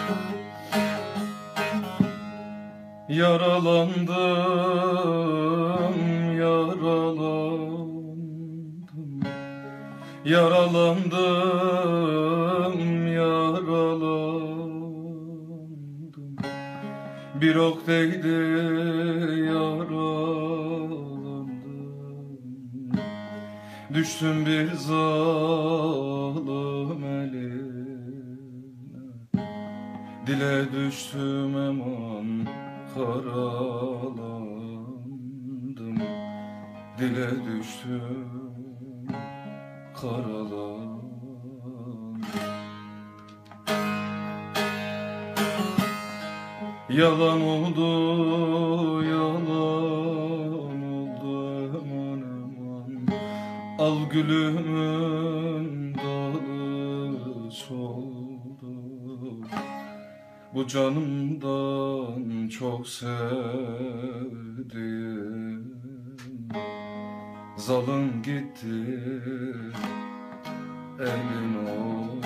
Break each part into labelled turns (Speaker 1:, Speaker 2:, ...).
Speaker 1: Yaralandım, yaralandım, yaralandım, yaralandım. Bir ok değdi, yaralandım. Düştüm bir zalim eline, dile düştüm eman, karalandım. Dile düştüm, karalandım. Yalan oldu, yalan oldu, eman eman. Al gülümün dalı soldu. Bu canımdan çok sevdiğim zalım gitti, elin oldu.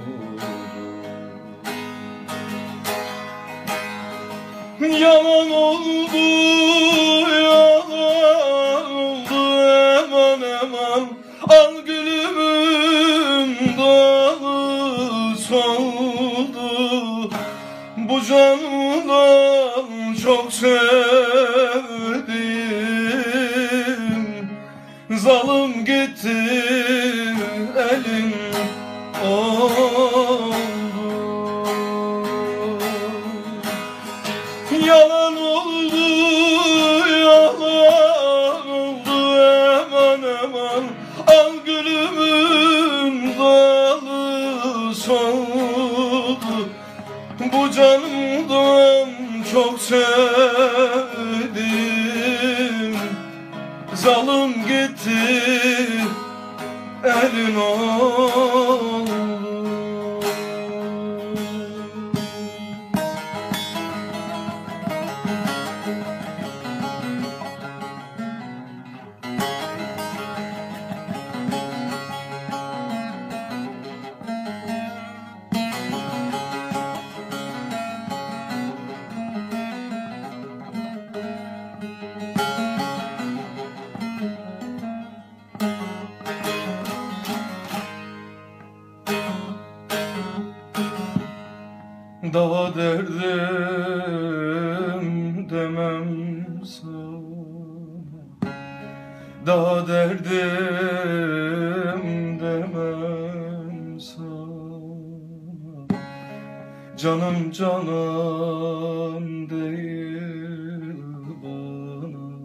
Speaker 1: Yalan oldu, yalan oldu, eman eman. Al gülümün dalı soldu. Bu canımdan çok sevdim zalım gitti, elin oldu. Yalan oldu, yalan oldu, eman eman. Al gülümün dalı soldu. Bu canımdan çok sevdim zalım gitti, elin oldu. Daha derdim demem sana, daha derdim demem sana. Canım canan değil bana,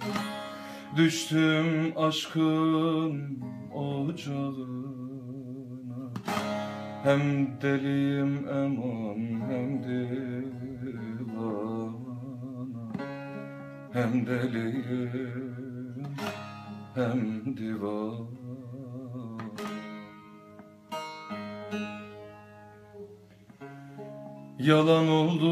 Speaker 1: düştüm aşkın ocağına. Hem deliyim eman, hem divana. Hem deliyim, hem divana. Yalan oldu,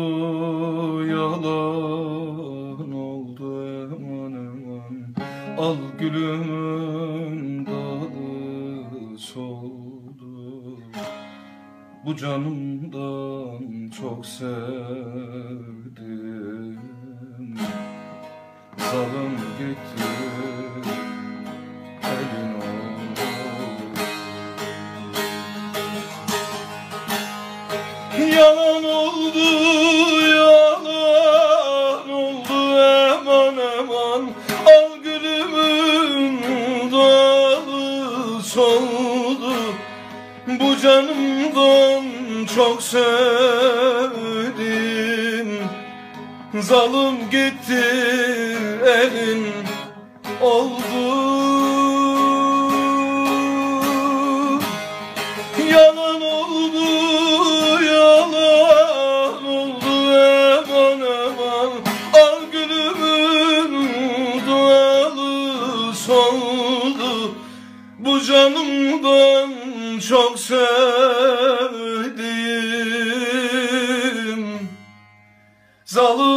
Speaker 1: yalan oldu, eman eman. Al gülümün dalı soldu. Bu canımdan çok sevdim zalım gitti, elin oldu. Yalan oldu, yalan oldu, eman eman. Al gülümün dalı soldu. Bu canımdan çok sevdim zalım gitti, elin oldu. Yalan oldu, yalan oldu, eman eman. Al gülümün dalı soldu. Bu canımdan çok sevdim zalım